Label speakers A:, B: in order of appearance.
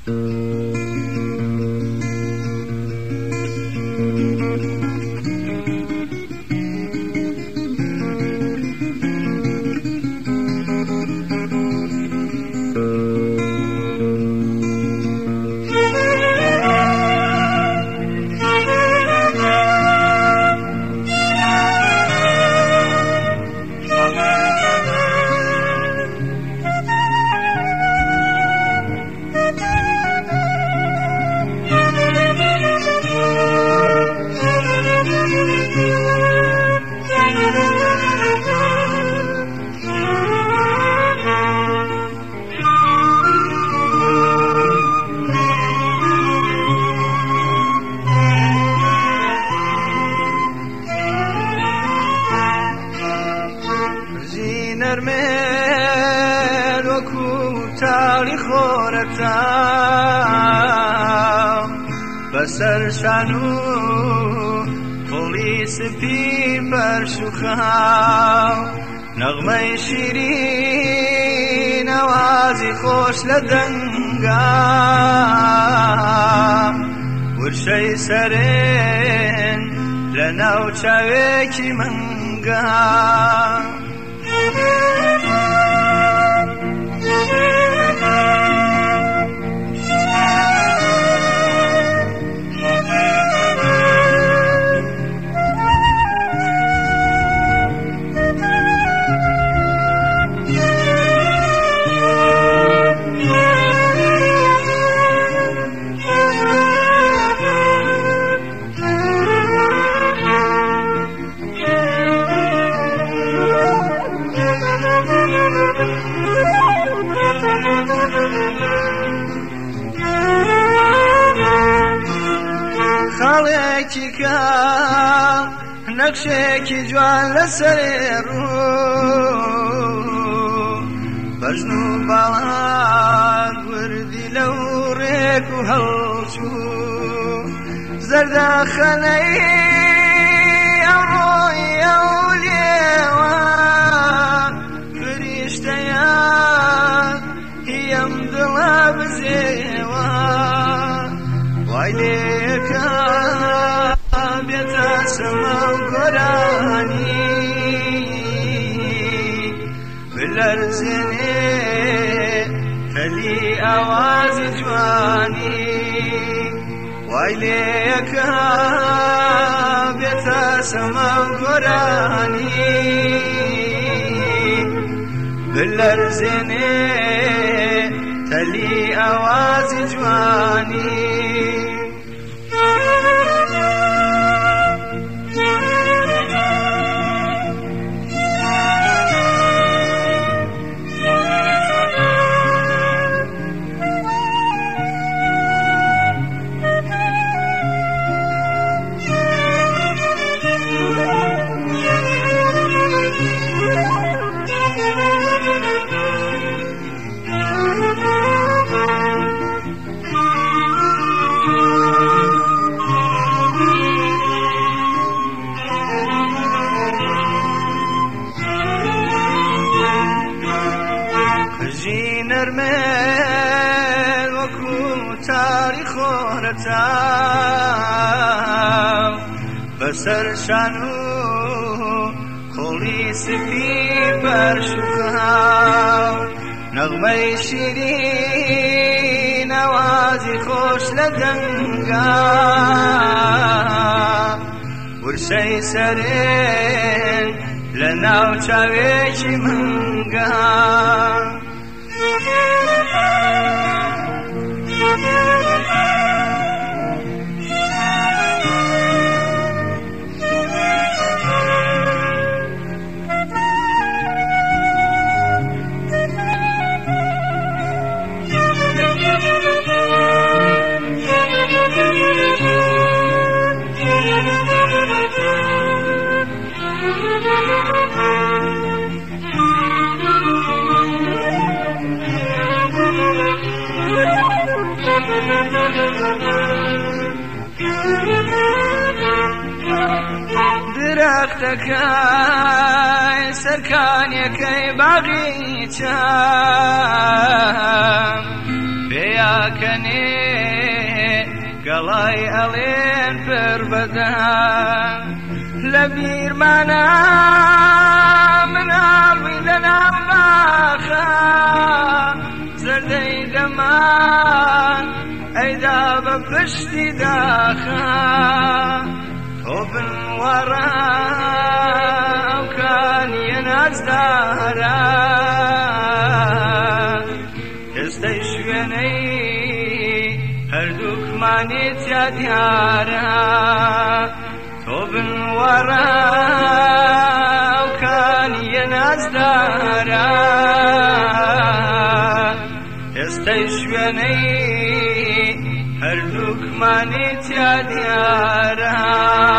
A: نەرمێن وەکو تاڵی خۆرەتا بەسەر شان و پۆڵی سپی بەرش و خاو نەغمەی شیرین ئەوازی خۆش لە دەنگا ورشەی سەرێن لە ناو چاوێکی منگا خاڵێکی کە نەخشێکی جوان لەسەرێ ڕوو بەژن و باڵان وردی لەو ڕێک و هەڵچوو زەردەخەنەی ئەوڕۆی ئەو لێوە فریشتەیان هیم دڵە بزێوە وای لێکە بێتە سەما و گۆرانی بلەرزێنێ تەلی ئاوازی جوانی وای لێکە بێتە سەما و گۆرانی بلەرزێنێ تەلی ئاوازی جوانی نەرمێن وەکو تاڵی خۆرەتا بەسەر شان و خۆڵی سپی بەرش و خاو نەغمەی شیرین ئەوازی خۆش لە دەنگا ورشەی سەرێن لە ناو چاوێکی منگا درەختەکەی سەرکانیەکەی باغی چەم بێیاکە دەنێ گەڵای ئەڵێن پڕ بەدەن لە بیرمانە مناڵوی لەناو باخە زەردەی دەمان ئەیدا بە پشتی داخە تۆ بنوەڕە ئەو کانیە نازدارە ئێستەی شوێنەی هەردووکمانی تیا دیارە تۆ بنوەڕە ئەو کانیە نازدارە ئێستەی شوێنەی هەردووکمانی تیا دیارە